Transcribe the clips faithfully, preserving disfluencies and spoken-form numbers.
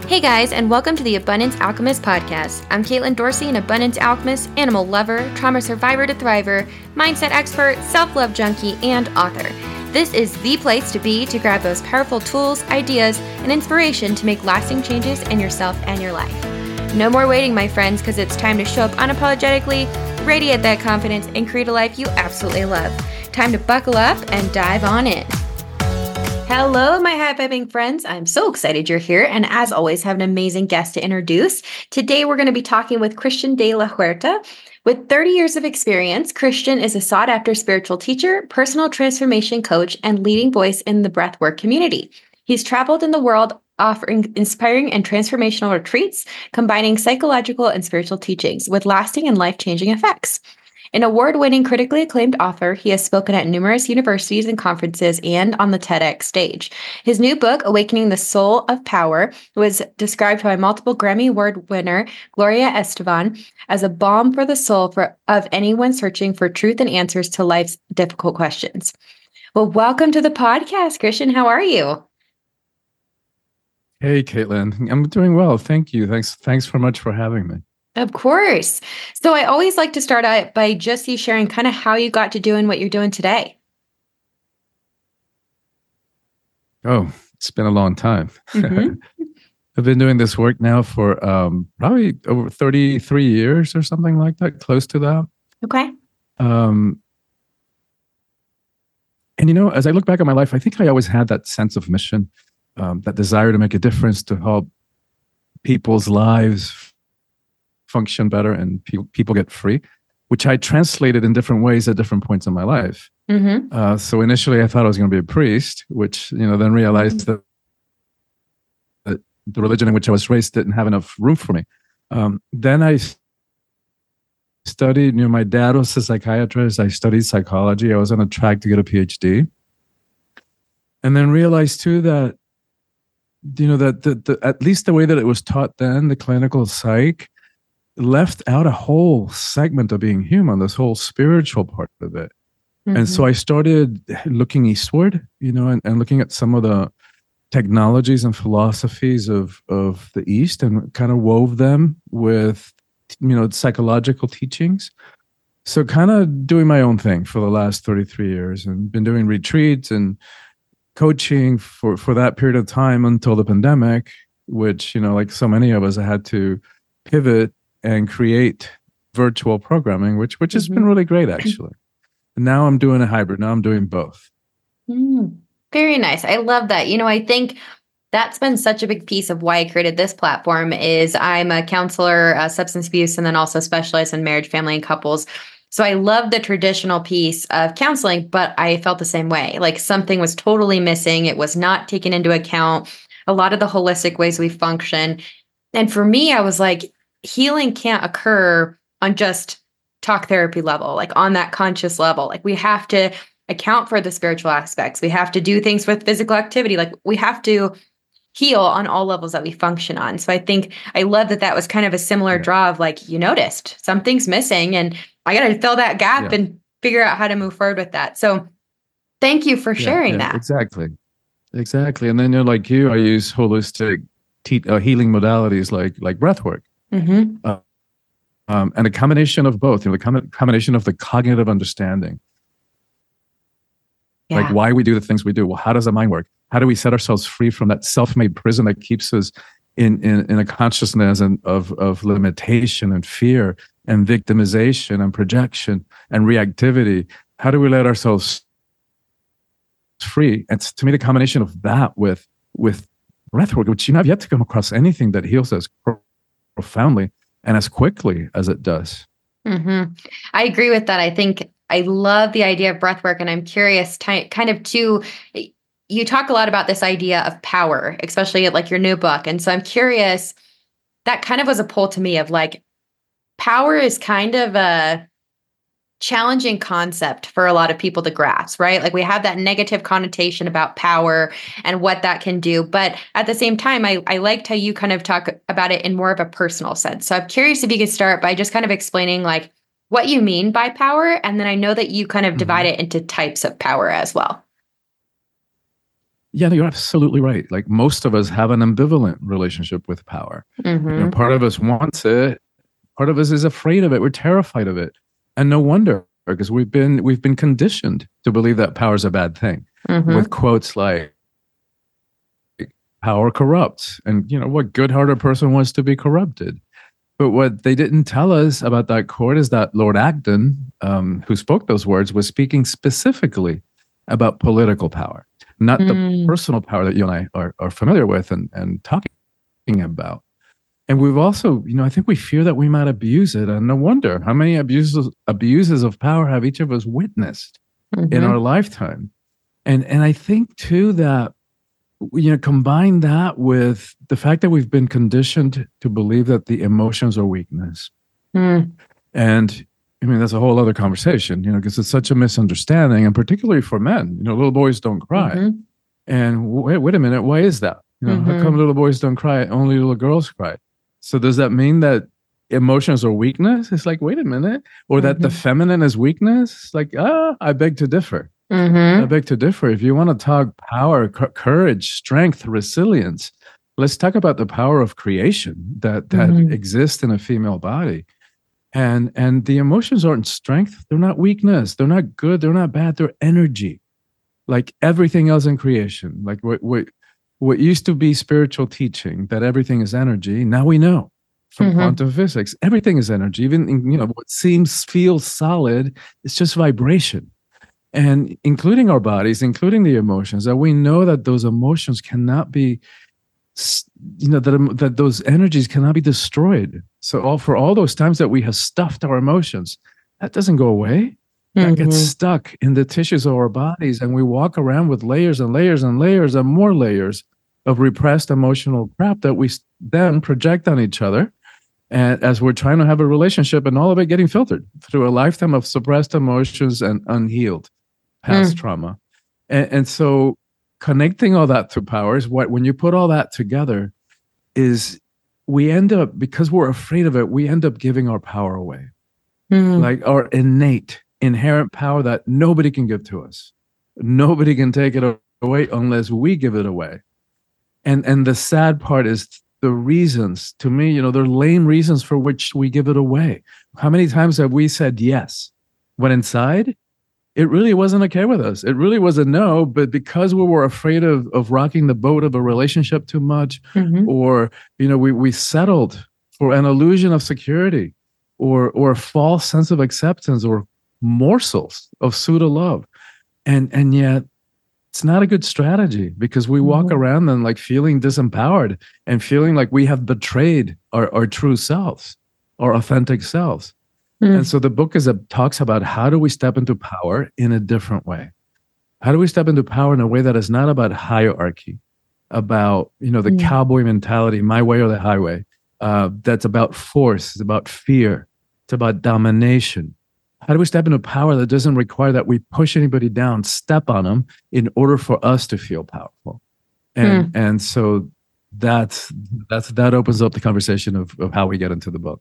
Hey guys, and welcome to the Abundance Alchemist podcast. I'm Caitlin Dorsey, an abundance alchemist, animal lover, trauma survivor to thriver, mindset expert, self-love junkie, and author. This is the place to be to grab those powerful tools, ideas, and inspiration to make lasting changes in yourself and your life. No more waiting, my friends, because it's time to show up unapologetically, radiate that confidence, and create a life you absolutely love. Time to buckle up and dive on in. Hello, my high-vibing friends. I'm so excited you're here, and as always, have an amazing guest to introduce. Today, we're going to be talking with Christian de la Huerta. With thirty years of experience, Christian is a sought-after spiritual teacher, personal transformation coach, and leading voice in the breathwork community. He's traveled in the world offering inspiring and transformational retreats, combining psychological and spiritual teachings with lasting and life-changing effects. An award-winning, critically acclaimed author, he has spoken at numerous universities and conferences and on the TEDx stage. His new book, Awakening the Soul of Power, was described by multiple Grammy Award winner Gloria Estefan as a balm for the soul for, of anyone searching for truth and answers to life's difficult questions. Well, welcome to the podcast, Christian. How are you? Hey, Caitlin. I'm doing well. Thank you. Thanks. Thanks so much for having me. Of course. So I always like to start out by just you sharing kind of how you got to doing what you're doing today. Oh, it's been a long time. Mm-hmm. I've been doing this work now for um, probably over thirty-three years or something like that, close to that. Okay. Um, and, you know, as I look back at my life, I think I always had that sense of mission, um, that desire to make a difference, to help people's lives function better and pe- people get free, which I translated in different ways at different points in my life. Mm-hmm. Uh, so initially I thought I was going to be a priest, which, you know, then realized that, that the religion in which I was raised didn't have enough room for me. Um, then I studied, you know, my dad was a psychiatrist. I studied psychology. I was on a track to get a P H D. And then realized too that, you know, that the, the, at least the way that it was taught then, the clinical psych, left out a whole segment of being human, this whole spiritual part of it. Mm-hmm. And so I started looking eastward, you know, and, and looking at some of the technologies and philosophies of, of the East and kind of wove them with, you know, psychological teachings. So kind of doing my own thing for the last thirty-three years and been doing retreats and coaching for, for that period of time until the pandemic, which, you know, like so many of us, I had to pivot and create virtual programming, which which has mm-hmm. been really great, actually. And now I'm doing a hybrid. Now I'm doing both. Mm, very nice. I love that. You know, I think that's been such a big piece of why I created this platform is I'm a counselor, uh, substance abuse, and then also specialize in marriage, family, and couples. So I love the traditional piece of counseling, but I felt the same way. Like something was totally missing. It was not taken into account. A lot of the holistic ways we function. And for me, I was like, healing can't occur on just talk therapy level, like on that conscious level. Like we have to account for the spiritual aspects. We have to do things with physical activity. Like we have to heal on all levels that we function on. So I think I love that that was kind of a similar yeah. draw of like, you noticed something's missing and I got to fill that gap yeah. and figure out how to move forward with that. So thank you for yeah, sharing yeah, that. Exactly. Exactly. And then, you know, like you, I use holistic te- uh, healing modalities like, like breath work. Mm-hmm. Uh, um, and a combination of both, you know, the com- combination of the cognitive understanding, yeah. like why we do the things we do. Well, how does the mind work? How do we set ourselves free from that self-made prison that keeps us in in, in a consciousness and of of limitation and fear and victimization and projection and reactivity? How do we let ourselves free? And to me, the combination of that with with breathwork, which you know, I've yet to come across anything that heals us profoundly and as quickly as it does. Mm-hmm. I agree with that. I think I love the idea of breath work, and I'm curious ty- kind of too, you talk a lot about this idea of power, especially at like your new book. And so I'm curious, that kind of was a pull to me of like, power is kind of a challenging concept for a lot of people to grasp, right? Like we have that negative connotation about power and what that can do. But at the same time, I, I liked how you kind of talk about it in more of a personal sense. So I'm curious if you could start by just kind of explaining like what you mean by power. And then I know that you kind of divide mm-hmm. it into types of power as well. Yeah, you're absolutely right. Like most of us have an ambivalent relationship with power. Mm-hmm. You know, part of us wants it, part of us is afraid of it. We're terrified of it, and no wonder, because we've been we've been conditioned to believe that power is a bad thing, Mm-hmm. with quotes like "power corrupts," and you know what good-hearted person wants to be corrupted. But what they didn't tell us about that quote is that Lord Acton, um, who spoke those words, was speaking specifically about political power, not Mm. the personal power that you and I are, are familiar with and, and talking about. And we've also, you know, I think we fear that we might abuse it. And no wonder, how many abuses abuses of power have each of us witnessed Mm-hmm. in our lifetime? And and I think too that, you know, combine that with the fact that we've been conditioned to believe that the emotions are weakness. Mm. And I mean, that's a whole other conversation, you know, because it's such a misunderstanding, and particularly for men, you know, little boys don't cry. Mm-hmm. And wait, wait a minute, why is that? You know, Mm-hmm. how come little boys don't cry? Only little girls cry. So does that mean that emotions are weakness? It's like, wait a minute. Or that the Mm-hmm. feminine is weakness? It's like, ah, I beg to differ. Mm-hmm. I beg to differ. If you want to talk power, c- courage, strength, resilience, let's talk about the power of creation that that Mhm. exists in a female body. And and the emotions aren't strength. They're not weakness. They're not good. They're not bad. They're energy, like everything else in creation. Like what what what used to be spiritual teaching, that everything is energy. Now we know from Mhm. quantum physics, everything is energy. Even in, you know, what seems feels solid, it's just vibration. And including our bodies, including the emotions, that we know that those emotions cannot be, s- you know, that em- that those energies cannot be destroyed. So all for all those times that we have stuffed our emotions, that doesn't go away. That gets Mhm. stuck in the tissues of our bodies, and we walk around with layers and layers and layers and more layers of repressed emotional crap that we s- then project on each other. And as we're trying to have a relationship, and all of it getting filtered through a lifetime of suppressed emotions and unhealed past Mm. trauma. And, and so connecting all that to power is what, when you put all that together, is we end up, because we're afraid of it, we end up giving our power away, Mm. like our innate, inherent power that nobody can give to us. Nobody can take it away unless we give it away. And and the sad part is the reasons, to me, you know, they're lame reasons for which we give it away. How many times have we said yes when inside it really wasn't okay with us? It really was a no, but because we were afraid of of rocking the boat of a relationship too much, Mhm. or you know, we we settled for an illusion of security, or or a false sense of acceptance, or morsels of pseudo love, and and yet it's not a good strategy, because we walk Mhm. around then like feeling disempowered and feeling like we have betrayed our, our true selves, our authentic selves. Mm. And so the book is a, talks about how do we step into power in a different way? How do we step into power in a way that is not about hierarchy, about, you know, the Mm. cowboy mentality, my way or the highway? Uh, that's about force. It's about fear. It's about domination. How do we step into power that doesn't require that we push anybody down, step on them in order for us to feel powerful? And and so that's that's that opens up the conversation of of how we get into the book.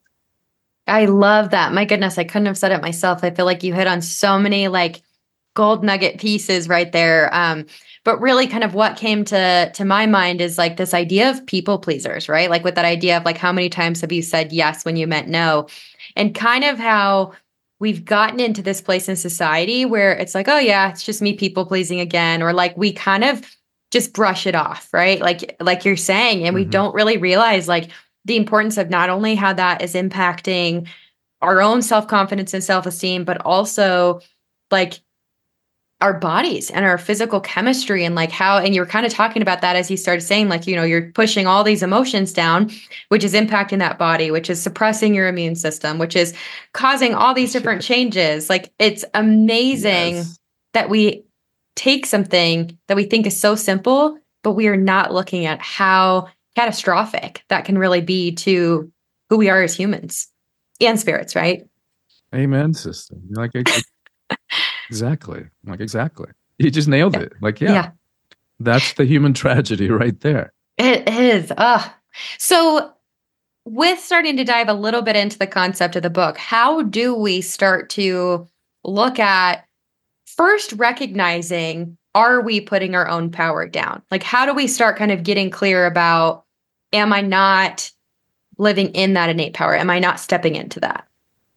I love that. My goodness, I couldn't have said it myself. I feel like you hit on so many like gold nugget pieces right there. Um, but really kind of what came to to my mind is like this idea of people pleasers, right? Like with that idea of like how many times have you said yes when you meant no? And kind of how we've gotten into this place in society where it's like, oh yeah, it's just me people pleasing again, or like we kind of just brush it off, right? Like like you're saying, and we Mhm. don't really realize like the importance of not only how that is impacting our own self-confidence and self-esteem, but also like our bodies and our physical chemistry, and like how, and you were kind of talking about that as you started saying, like, you know, you're pushing all these emotions down, which is impacting that body, which is suppressing your immune system, which is causing all these different changes. Like, it's amazing Yes. that we take something that we think is so simple, but we are not looking at how catastrophic that can really be to who we are as humans and spirits, right? Amen, sister. Like it, it- exactly. Like exactly. You just nailed Yeah. it. Like, yeah, Yeah. that's the human tragedy right there. It is. Ugh. So, with starting to dive a little bit into the concept of the book, how do we start to look at first recognizing are we putting our own power down? Like, how do we start kind of getting clear about, am I not living in that innate power? Am I not stepping into that?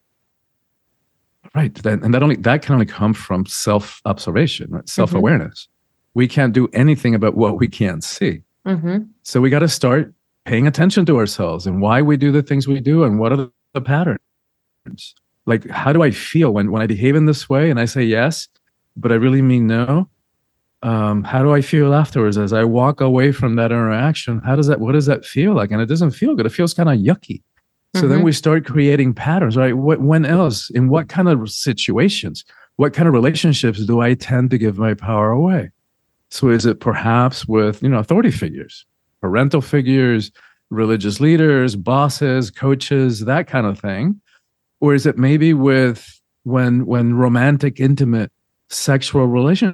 Right. That, and that only that can only come from self-observation, right? Self-awareness. Mm-hmm. We can't do anything about what we can't see. Mm-hmm. So we got to start paying attention to ourselves and why we do the things we do and what are the patterns. Like, how do I feel when, when I behave in this way and I say yes, but I really mean no? Um, how do I feel afterwards as I walk away from that interaction? How does that, what does that feel like? And it doesn't feel good. It feels kind of yucky. So mm-hmm. then we start creating patterns, right? What, when else, in what kind of situations, what kind of relationships do I tend to give my power away? So is it perhaps with, you know, authority figures, parental figures, religious leaders, bosses, coaches, that kind of thing? Or is it maybe with when when romantic, intimate, sexual relationships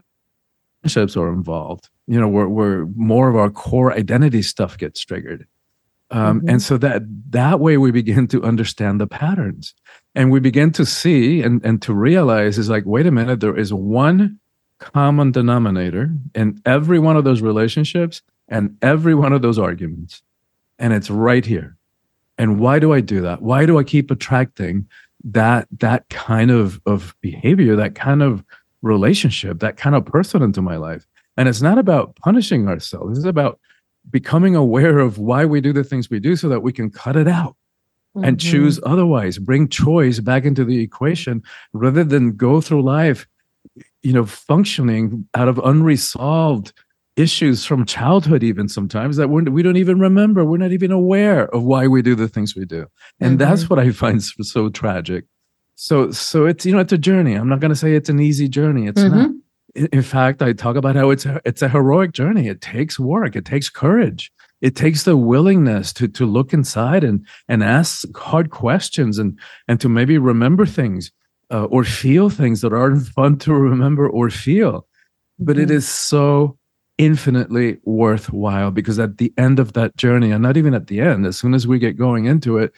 are involved, you know, where, where more of our core identity stuff gets triggered? Um, mm-hmm. And so that that way we begin to understand the patterns, and we begin to see and, and to realize is like, wait a minute, there is one common denominator in every one of those relationships and every one of those arguments. And it's right here. And why do I do that? Why do I keep attracting that that kind of, of behavior, that kind of relationship, that kind of person into my life? And it's not about punishing ourselves. It's about becoming aware of why we do the things we do so that we can cut it out mm-hmm. and choose otherwise, bring choice back into the equation rather than go through life, you know, functioning out of unresolved issues from childhood, even sometimes that we're, we don't even remember. We're not even aware of why we do the things we do. And mm-hmm. that's what I find so, so tragic. So, so it's, you know, it's a journey. I'm not going to say it's an easy journey. It's mm-hmm. not. In, in fact, I talk about how it's a, it's a heroic journey. It takes work. It takes courage. It takes the willingness to, to look inside and, and ask hard questions and, and to maybe remember things uh, or feel things that aren't fun to remember or feel. But mm-hmm. it is so infinitely worthwhile, because at the end of that journey, and not even at the end, as soon as we get going into it,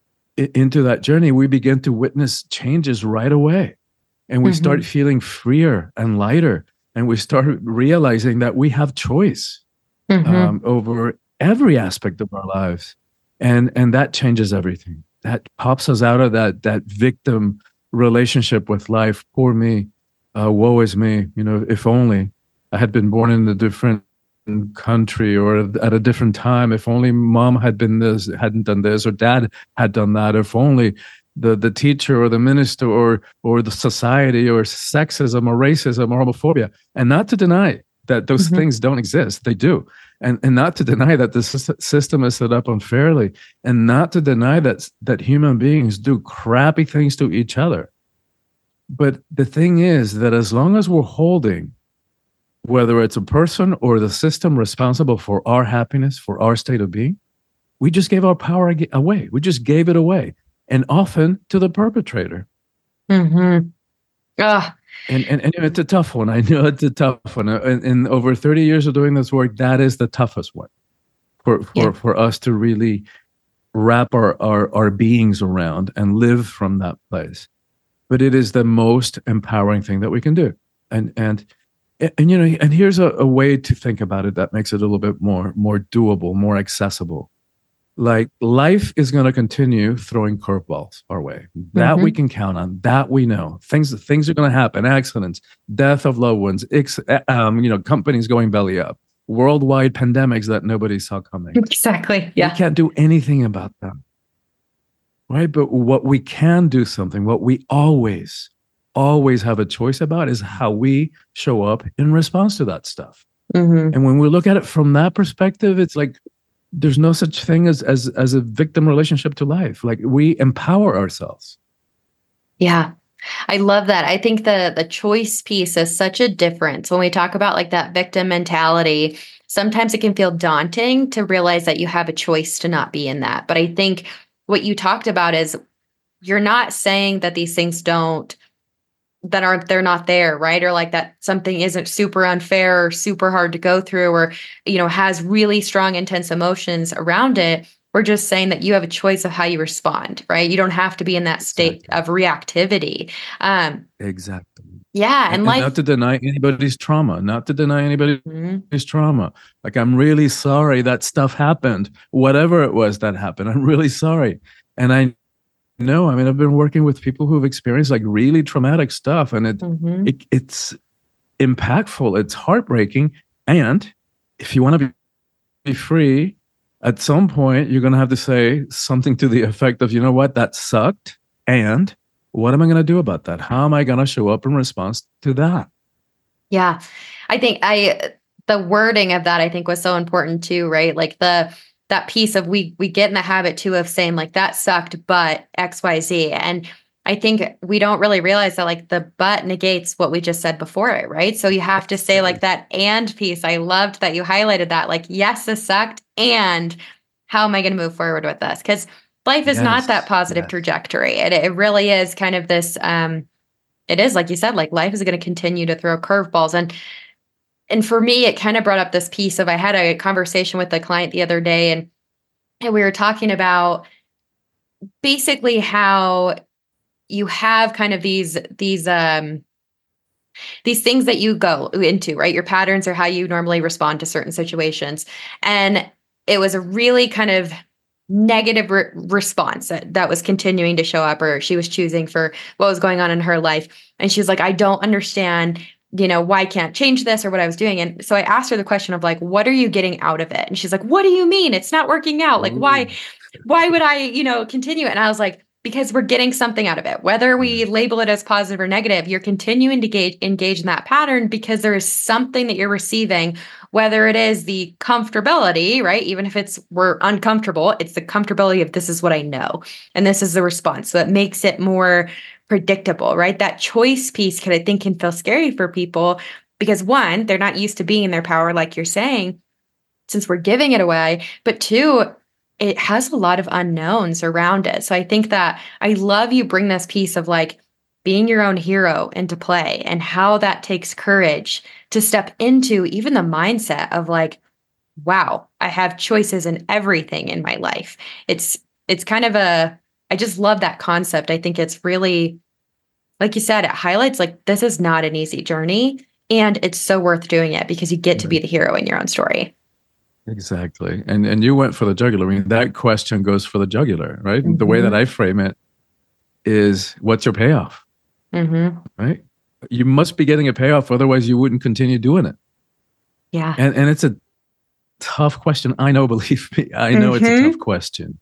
into that journey, we begin to witness changes right away. And we mm-hmm. start feeling freer and lighter. And we start realizing that we have choice mm-hmm. um, over every aspect of our lives. And, and that changes everything. That pops us out of that, that victim relationship with life. Poor me, uh, woe is me. You know, if only I had been born in a different country or at a different time. If only mom had been this, hadn't done this, or dad had done that. If only the, the teacher or the minister or or the society or sexism or racism or homophobia. And not to deny that those mm-hmm. things don't exist. They do. And and not to deny that the system is set up unfairly. And not to deny that that human beings do crappy things to each other. But the thing is that as long as we're holding, whether it's a person or the system responsible for our happiness, for our state of being, we just gave our power away. We just gave it away, and often to the perpetrator. Mm-hmm. Ah. And, and and it's a tough one. I know it's a tough one. And, and over thirty years of doing this work, that is the toughest one for for, yeah. for us to really wrap our, our, our beings around and live from that place. But it is the most empowering thing that we can do. And and And, and you know, and here's a, a way to think about it that makes it a little bit more, more doable, more accessible. Like, life is going to continue throwing curveballs our way. That mm-hmm. we can count on. That we know. Things, things are going to happen. Accidents, death of loved ones. Ex, um, you know, companies going belly up. Worldwide pandemics that nobody saw coming. Exactly. Yeah. We can't do anything about them, right? But what we can do something. What we always. always have a choice about is how we show up in response to that stuff. Mm-hmm. And when we look at it from that perspective, it's like there's no such thing as, as as a victim relationship to life. Like, we empower ourselves. Yeah. I love that. I think the the choice piece is such a difference. When we talk about like that victim mentality, sometimes it can feel daunting to realize that you have a choice to not be in that. But I think what you talked about is you're not saying that these things don't that aren't, they're not there, right? Or like that something isn't super unfair or super hard to go through, or, you know, has really strong, intense emotions around it. We're just saying that you have a choice of how you respond, right? You don't have to be in that state exactly. of reactivity. Um, exactly. Yeah. And, And and life. not to deny anybody's trauma, not to deny anybody's Mhm. trauma. Like, I'm really sorry that stuff happened, whatever it was that happened. I'm really sorry. And I know, I mean, I've been working with people who've experienced like really traumatic stuff, and it, Mhm. it it's impactful. It's heartbreaking. And if you want to be, be free, at some point, you're going to have to say something to the effect of, you know what, that sucked. And what am I going to do about that? How am I going to show up in response to that? Yeah. I think I, the wording of that I think was so important too, right? Like the, that piece of we, we get in the habit too of saying like that sucked, but X, Y, Z. And I think we don't really realize that like the but negates what we just said before it, right? So you have to say like that and piece. I loved that you highlighted that. Like, yes, this sucked. And how am I going to move forward with this? Because life is not that Yes, positive yes. trajectory. It, it really is kind of this, um, it is like you said, like life is going to continue to throw curveballs. And and for me, it kind of brought up this piece of I had a conversation with a client the other day, and and we were talking about basically how you have kind of these these um these things that you go into, right? Your patterns are how you normally respond to certain situations. And it was a really kind of negative re- response that, that was continuing to show up, or she was choosing for what was going on in her life. And she's like, I don't understand, you know, why I can't change this or what I was doing. And so I asked her the question of like, what are you getting out of it? And she's like, what do you mean? It's not working out. Like, why, why would I, you know, continue it? And I was like, because we're getting something out of it, whether we label it as positive or negative, you're continuing to engage, engage in that pattern because there is something that you're receiving, whether it is the comfortability, right? Even if it's we're uncomfortable, it's the comfortability of this is what I know. And this is the response. So it makes it more predictable, right? That choice piece can, I think, can feel scary for people because one, they're not used to being in their power, like you're saying, since we're giving it away. But two, it has a lot of unknowns around it. So I think that I love you bring this piece of like being your own hero into play and how that takes courage to step into even the mindset of like, wow, I have choices in everything in my life. It's it's kind of a I just love that concept. I think it's really, like you said, it highlights like this is not an easy journey and it's so worth doing it because you get to be the hero in your own story. Exactly. And and you went for the jugular. I mean, that question goes for the jugular, right? Mm-hmm. The way that I frame it is, what's your payoff? Mm-hmm. Right? You must be getting a payoff, otherwise you wouldn't continue doing it. Yeah. And and it's a tough question. I know, believe me, I know mm-hmm. it's a tough question.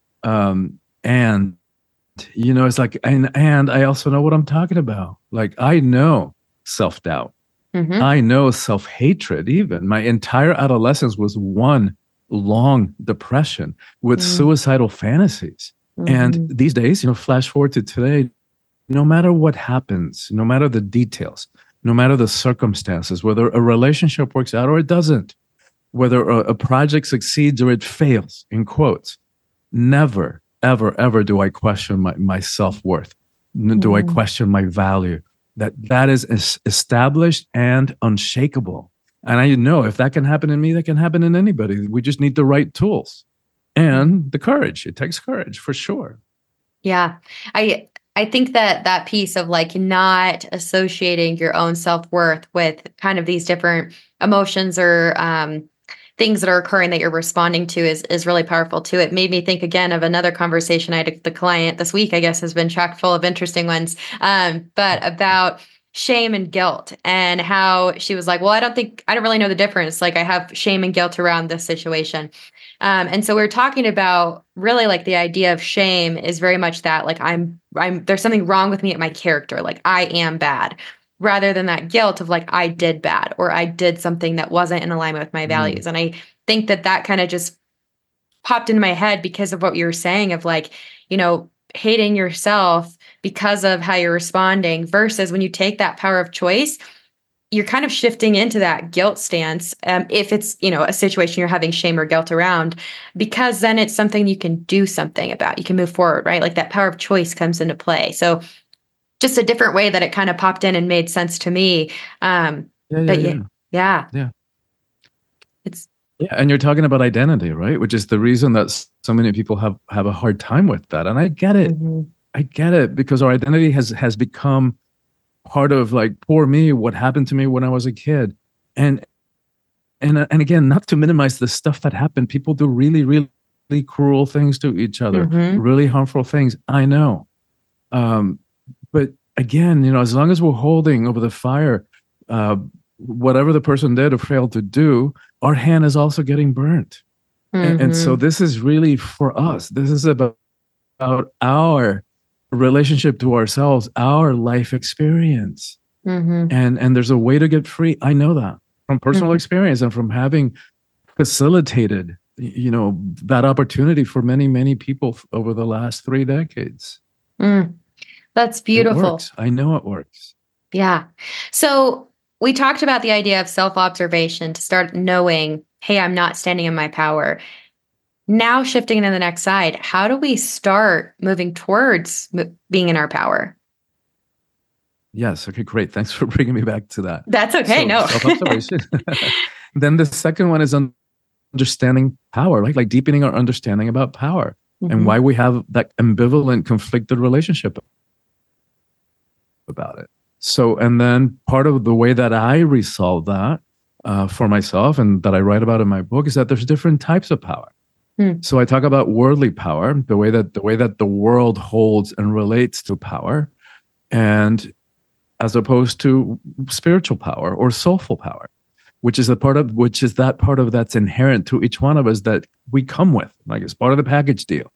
Um, and you know, it's like, and and I also know what I'm talking about. Like, I know self-doubt. Mm-hmm. I know self-hatred. Even my entire adolescence was one long depression with mm. suicidal fantasies. Mm-hmm. And these days, you know, flash forward to today, no matter what happens, no matter the details, no matter the circumstances, whether a relationship works out or it doesn't, whether a, a project succeeds or it fails, in quotes, never, ever, ever do I question my, my self-worth. Mm. Do I question my value? That that is established and unshakable. And I know if that can happen in me, that can happen in anybody. We just need the right tools and the courage. It takes courage for sure. Yeah. I I think that that piece of like not associating your own self-worth with kind of these different emotions or um, things that are occurring that you're responding to is is really powerful too. It made me think again of another conversation I had with the client this week, I guess has been chock full of interesting ones, um, but about shame and guilt and how she was like, well, I don't think, I don't really know the difference. Like I have shame and guilt around this situation. Um, and so we we're talking about really like the idea of shame is very much that like I'm, I'm, there's something wrong with me at my character. Like I am bad. Rather than that guilt of like, I did bad or I did something that wasn't in alignment with my values. Mm. And I think that that kind of just popped into my head because of what you were saying of like, you know, hating yourself because of how you're responding versus when you take that power of choice, you're kind of shifting into that guilt stance. Um, if it's, you know, a situation you're having shame or guilt around, because then it's something you can do something about. You can move forward, right? Like that power of choice comes into play. So just a different way that it kind of popped in and made sense to me. Um, yeah, yeah, but yeah, yeah, yeah, yeah. It's yeah, and you're talking about identity, right? Which is the reason that so many people have have a hard time with that. And I get it. Mm-hmm. I get it because our identity has has become part of like poor me, what happened to me when I was a kid. And and and again, not to minimize the stuff that happened. People do really, really, really cruel things to each other, Mm-hmm. really harmful things. I know. Um, but again, you know, as long as we're holding over the fire, uh, whatever the person did or failed to do, our hand is also getting burnt. Mm-hmm. And, and so this is really for us. This is about, about our relationship to ourselves, our life experience. Mm-hmm. And and there's a way to get free. I know that from personal Mm-hmm. experience and from having facilitated, you know, that opportunity for many, many people over the last three decades. Mm. That's It beautiful. works. I know it works. Yeah. So we talked about the idea of self-observation to start knowing, hey, I'm not standing in my power. Now shifting to the next side, how do we start moving towards mo- being in our power? Yes. Okay, great. Thanks for bringing me back to that. That's okay. So, No. self-observation. Then the second one is understanding power, right? Like deepening our understanding about power Mhm. and why we have that ambivalent, conflicted relationship about it. So, and then part of the way that I resolve that uh, for myself and that I write about in my book is that there's different types of power. Hmm. So I talk about worldly power, the way that the way that the world holds and relates to power, and as opposed to spiritual power or soulful power, which is a part of which is that part of that's inherent to each one of us that we come with, like it's part of the package deal,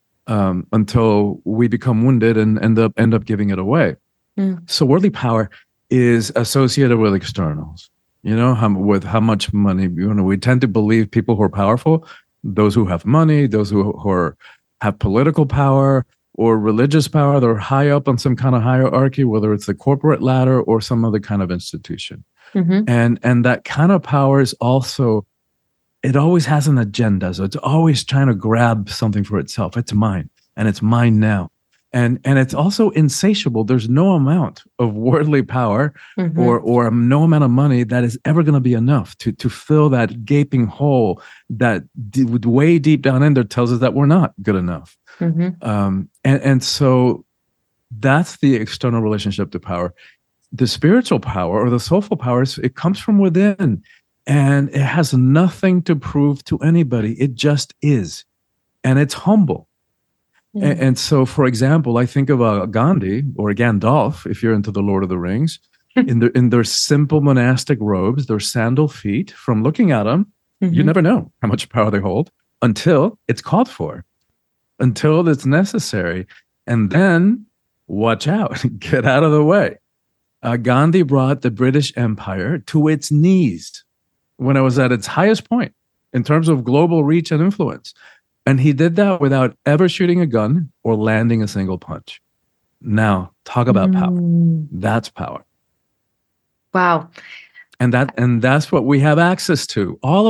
um, until we become wounded and end up end up giving it away. Mm. So worldly power is associated with externals. You know, how, with how much money. You know, we tend to believe people who are powerful, those who have money, those who, who are, have political power or religious power, they're high up on some kind of hierarchy, whether it's the corporate ladder or some other kind of institution. Mm-hmm. And and that kind of power is also, it always has an agenda. So it's always trying to grab something for itself. It's mine, and it's mine now. And and it's also insatiable. There's no amount of worldly power Mm-hmm. or or no amount of money that is ever going to be enough to to fill that gaping hole that d- way deep down in there tells us that we're not good enough. Mm-hmm. Um, and and so that's the external relationship to power. The spiritual power or the soulful power, it comes from within, and it has nothing to prove to anybody. It just is, and it's humble. Mm-hmm. And, and so, for example, I think of a Gandhi or a Gandalf, if you're into the Lord of the Rings, in their in their simple monastic robes, their sandal feet. From looking at them, Mm-hmm. you never know how much power they hold until it's called for, until it's necessary, and then watch out, get out of the way. Uh, Gandhi brought the British Empire to its knees when it was at its highest point in terms of global reach and influence. And he did that without ever shooting a gun or landing a single punch. Now, talk about power. Mm. That's power. Wow. And that and that's what we have access to, all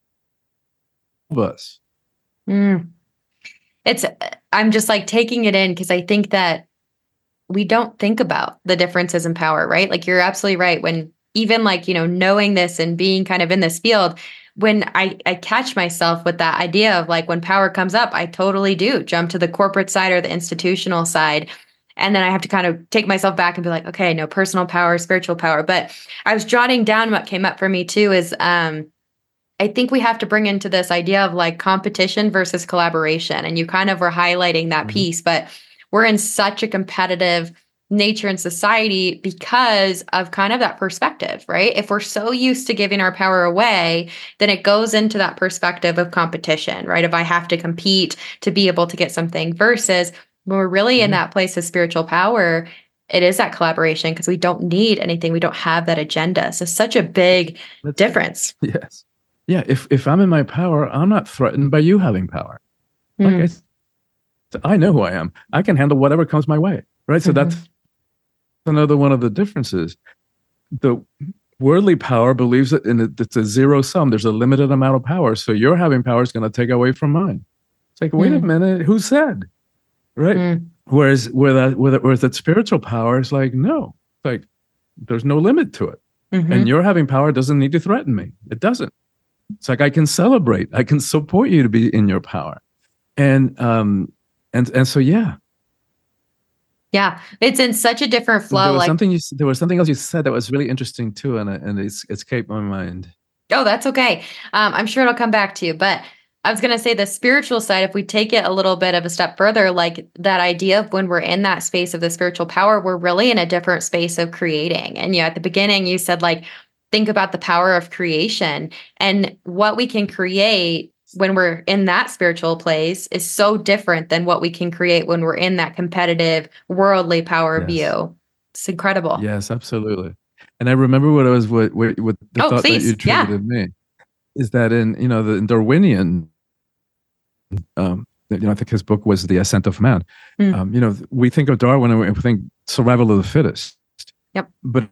of us. Mm. It's, I'm just like taking it in because I think that we don't think about the differences in power, right? Like you're absolutely right. When even like, you know, knowing this and being kind of in this field, when I, I catch myself with that idea of like when power comes up, I totally do jump to the corporate side or the institutional side. And then I have to kind of take myself back and be like, okay, no, personal power, spiritual power. But I was jotting down what came up for me too is um, I think we have to bring into this idea of like competition versus collaboration. And you kind of were highlighting that Mhm. piece, but we're in such a competitive nature in society because of kind of that perspective, right? If we're so used to giving our power away, then it goes into that perspective of competition, right? If I have to compete to be able to get something versus when we're really in Mhm. that place of spiritual power, it is that collaboration because we don't need anything. We don't have that agenda. So such a big That's- difference. Yes. Yeah. If if I'm in my power, I'm not threatened by you having power. Like Mm. I, I know who I am. I can handle whatever comes my way. Right. So Mhm. that's another one of the differences. The worldly power believes that in it, it's a zero sum. There's a limited amount of power. So your having power is going to take away from mine. It's like, wait Mm. a minute, who said? Right. Mm. Whereas where that where that, whereas that spiritual power is like, no, like there's no limit to it. Mhm. And your having power doesn't need to threaten me. It doesn't. It's like I can celebrate. I can support you to be in your power. And um and and so yeah. Yeah, it's in such a different flow. There was like something you, there was something else you said that was really interesting too, and and it's escaped my mind. Oh, that's okay. Um, I'm sure it'll come back to you. But I was going to say the spiritual side, if we take it a little bit of a step further, like that idea of when we're in that space of the spiritual power, we're really in a different space of creating. And yeah, at the beginning, you said, like, think about the power of creation and what we can create when we're in that spiritual place is so different than what we can create when we're in that competitive, worldly power Yes. view. It's incredible. Yes, absolutely. And I remember what I was what what, what the Oh, thought please. that you triggered Yeah. in me is that in you know the in Darwinian, um, you know, I think his book was The Ascent of Man. Mm. Um, you know, we think of Darwin and we think survival of the fittest. Yep. But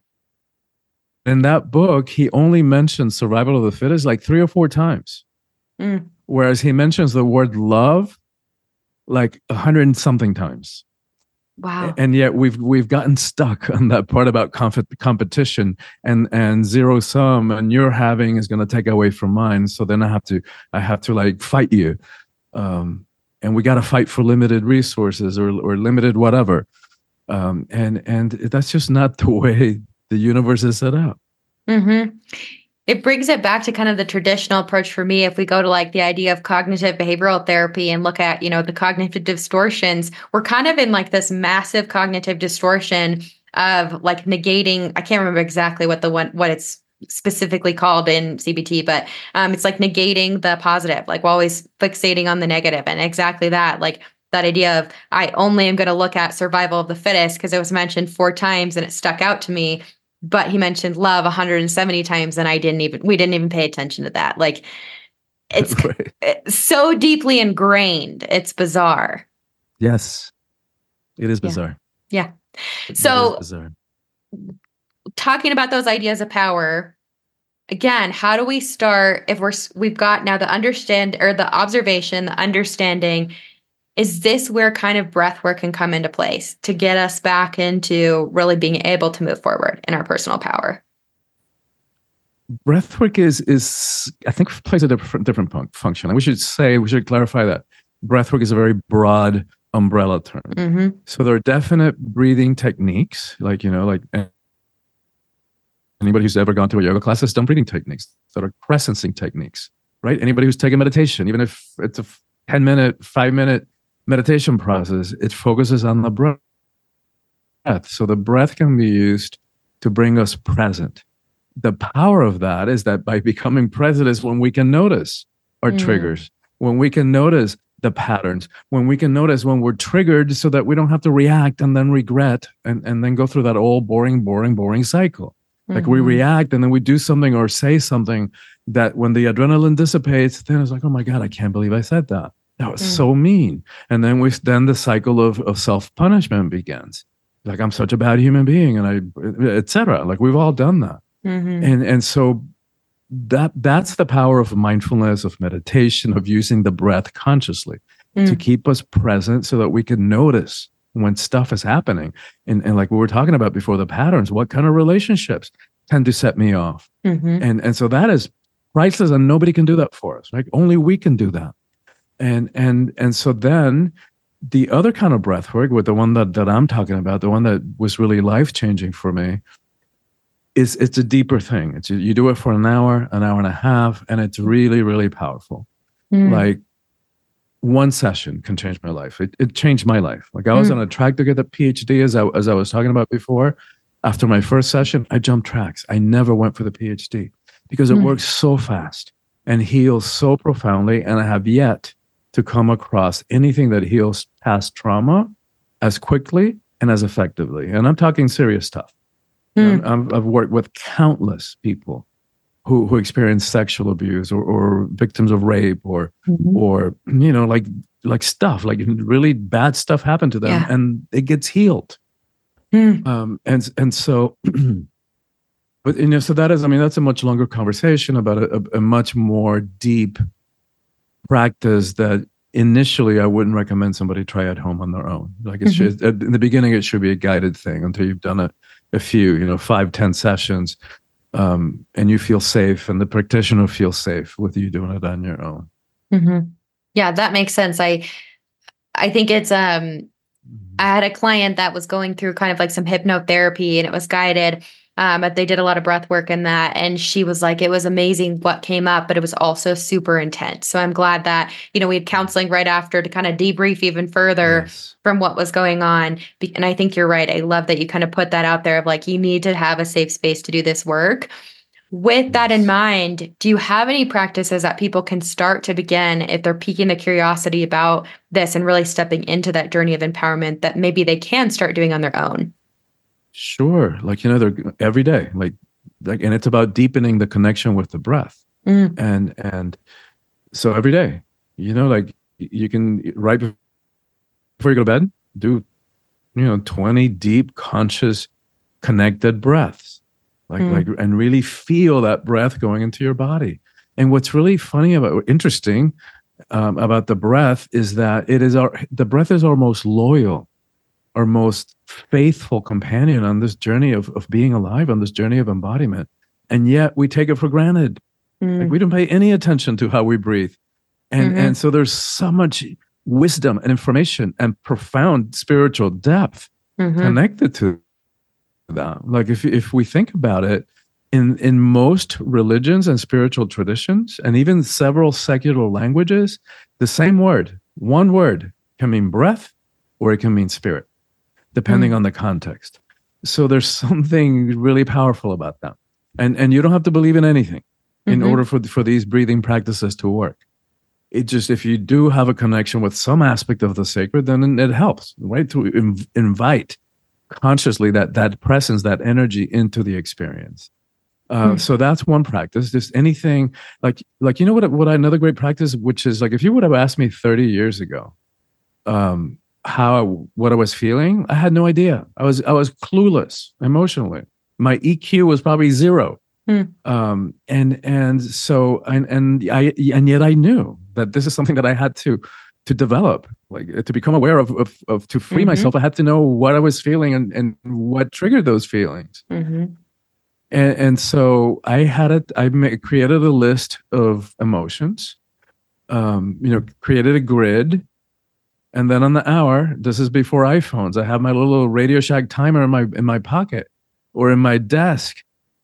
in that book, he only mentions survival of the fittest like three or four times, Mm. whereas he mentions the word love like a hundred and something times. Wow. And yet we've we've gotten stuck on that part about comp- competition and and zero sum, and your having is going to take away from mine. So then I have to I have to like fight you, um, and we got to fight for limited resources or or limited whatever. Um, and and that's just not the way the universe is set up. Mm-hmm. It brings it back to kind of the traditional approach for me. If we go to like the idea of cognitive behavioral therapy and look at, you know, the cognitive distortions, we're kind of in like this massive cognitive distortion of like negating. I can't remember exactly what the one, what it's specifically called in C B T, but um, it's like negating the positive, like we're always fixating on the negative, and exactly that, like that idea of I only am going to look at survival of the fittest because it was mentioned four times and it stuck out to me. But he mentioned love one hundred seventy times, and I didn't even, we didn't even pay attention to that. Like it's Right. it's so deeply ingrained. It's bizarre. Yes, it is Yeah. bizarre. Yeah. It So is bizarre. talking about those ideas of power, again, how do we start if we're, s- we've got now the understand or the observation, the understanding, is this where kind of breath work can come into place to get us back into really being able to move forward in our personal power? Breathwork is is I think plays a different different fun- function. And we should say we should clarify that breathwork is a very broad umbrella term. Mm-hmm. So there are definite breathing techniques, like you know, like anybody who's ever gone to a yoga class has done breathing techniques that are crescencing techniques, right? Anybody who's taken meditation, even if it's a ten minute, five minute meditation process, it focuses on the breath. So the breath can be used to bring us present. The power of that is that by becoming present is when we can notice our Mm. triggers, when we can notice the patterns, when we can notice when we're triggered so that we don't have to react and then regret and, and then go through that old boring, boring, boring cycle. Like we Mhm. react and then we do something or say something that when the adrenaline dissipates, then it's like, oh my God, I can't believe I said that. That was Mm. so mean. And then we then the cycle of, of self-punishment begins. Like I'm such a bad human being, and I, et cetera. Like we've all done that. Mhm. And and so that that's the power of mindfulness, of meditation, of using the breath consciously Mm. to keep us present so that we can notice when stuff is happening. And, and like we were talking about before, the patterns, what kind of relationships tend to set me off. Mhm. And and so that is priceless, and nobody can do that for us. Right? Only we can do that. And and and so then the other kind of breath work, with the one that, that I'm talking about, the one that was really life-changing for me, is it's a deeper thing. It's you do it for an hour, an hour and a half, and it's really, really powerful. Mm. Like one session can change my life. It, it changed my life. Like I was Mm. on a track to get the PhD, as I as I was talking about before. After my first session, I jumped tracks. I never went for the PhD because it Mm. works so fast and heals so profoundly. And I have yet to come across anything that heals past trauma as quickly and as effectively. And I'm talking serious stuff. Mm. I'm, I've worked with countless people who who experience sexual abuse or, or victims of rape or Mhm. or you know like like stuff like really bad stuff happened to them, Yeah. and it gets healed. Mm. Um, and and so, but you know, so that is, I mean, that's a much longer conversation about a, a, a much more deep practice that initially I wouldn't recommend somebody try at home on their own. Like it's Mhm. just, in the beginning, it should be a guided thing until you've done a, a few, you know, five, ten sessions, um, and you feel safe, and the practitioner feels safe with you doing it on your own. Mhm. Yeah, that makes sense. I I think it's um I had a client that was going through kind of like some hypnotherapy and it was guided. Um, but they did a lot of breath work in that. And she was like, it was amazing what came up, but it was also super intense. So I'm glad that, you know, we had counseling right after to kind of debrief even further Yes. from what was going on. And I think you're right. I love that you kind of put that out there of like, you need to have a safe space to do this work. With that in mind, do you have any practices that people can start to begin if they're piquing the curiosity about this and really stepping into that journey of empowerment that maybe they can start doing on their own? Sure. Like, you know, they're every day, like, like, and it's about deepening the connection with the breath. Mm. And, and so every day, you know, like you can, right before you go to bed, do, you know, twenty deep, conscious, connected breaths, like, mm. like, and really feel that breath going into your body. And what's really funny about, interesting um, about the breath is that it is our, the breath is our most loyal, our most faithful companion on this journey of, of being alive, on this journey of embodiment. And yet we take it for granted. Mm. Like we don't pay any attention to how we breathe. And, mm-hmm. and so there's so much wisdom and information and profound spiritual depth mm-hmm. connected to that. Like if, if we think about it, in, in most religions and spiritual traditions, and even several secular languages, the same word, one word, can mean breath or it can mean spirit, depending mm. on the context. So there's something really powerful about that. And and you don't have to believe in anything in mm-hmm. order for, for these breathing practices to work. It just, if you do have a connection with some aspect of the sacred, then it helps, right? To inv- invite consciously that that presence, that energy into the experience. Uh, mm. So that's one practice. Just anything like, like, you know what, what another great practice, which is like, if you would have asked me thirty years ago, um, how I, what I was feeling, I had no idea. I was I was clueless emotionally. My E Q was probably zero, hmm. um, and and so and and I and yet I knew that this is something that I had to to develop, like to become aware of of, of to free mm-hmm. myself. I had to know what I was feeling and and what triggered those feelings. Mm-hmm. And and so I had it. I made, created a list of emotions. Um, you know, created a grid. And then on the hour, this is before iPhones, I have my little Radio Shack timer in my in my pocket or in my desk.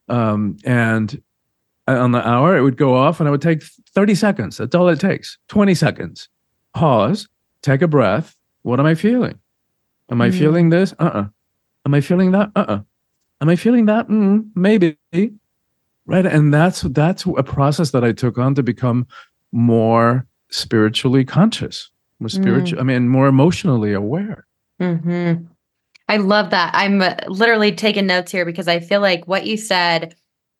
Um, and on the hour, it would go off and it would take thirty seconds. That's all it takes. twenty seconds. Pause, take a breath. What am I feeling? Am I mm. feeling this? Uh-uh. Am I feeling that? Uh-uh. Am I feeling that? Mm, maybe. Right? And that's that's a process that I took on to become more spiritually conscious. More spiritual, mm. I mean, more emotionally aware. Mm-hmm. I love that. I'm literally taking notes here because I feel like what you said,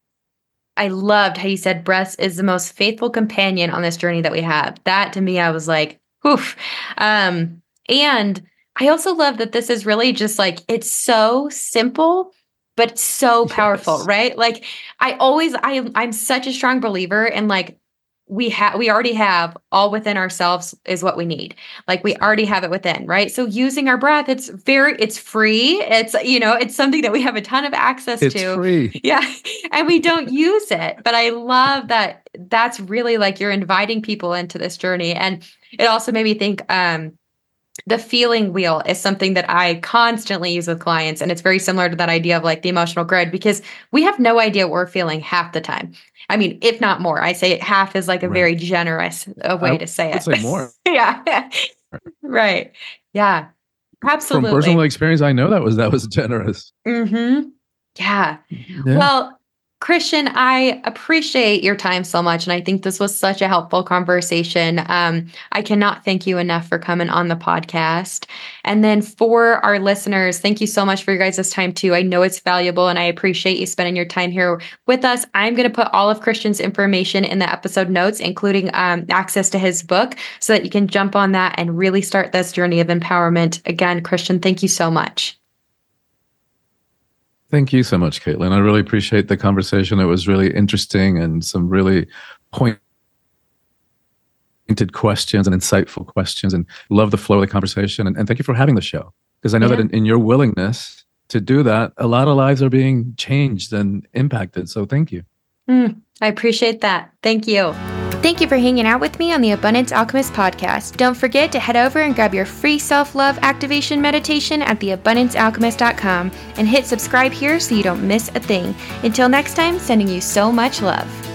I loved how you said breath is the most faithful companion on this journey that we have. That to me, I was like, oof. Um, and I also love that this is really just like, it's so simple, but so powerful, yes. right? Like I always, I, I'm such a strong believer in like, we have, we already have all within ourselves is what we need. Like we already have it within, right? So using our breath, it's very, it's free. It's, you know, it's something that we have a ton of access it's to. It's free. Yeah. And we don't use it, but I love that that's really like you're inviting people into this journey. And it also made me think, um, the feeling wheel is something that I constantly use with clients. And it's very similar to that idea of like the emotional grid, because we have no idea what we're feeling half the time. I mean, if not more, I say half is like a right. very generous uh, way I to say would it. Say more. yeah. right. Yeah. Absolutely. From personal experience, I know that was, that was generous. Mm-hmm. Yeah. yeah. Well, Christian, I appreciate your time so much. And I think this was such a helpful conversation. Um, I cannot thank you enough for coming on the podcast. And then for our listeners, thank you so much for your guys' time too. I know it's valuable and I appreciate you spending your time here with us. I'm going to put all of Christian's information in the episode notes, including um, access to his book, so that you can jump on that and really start this journey of empowerment. Again, Christian, thank you so much. Thank you so much, Caitlin. I really appreciate the conversation. It was really interesting and some really pointed questions and insightful questions, and love the flow of the conversation. And, and thank you for having the show, because I know yeah. that in, in your willingness to do that, a lot of lives are being changed and impacted. So thank you. Mm, I appreciate that. Thank you. Thank you for hanging out with me on the Abundance Alchemist podcast. Don't forget to head over and grab your free self-love activation meditation at the abundance alchemist dot com and hit subscribe here so you don't miss a thing. Until next time, sending you so much love.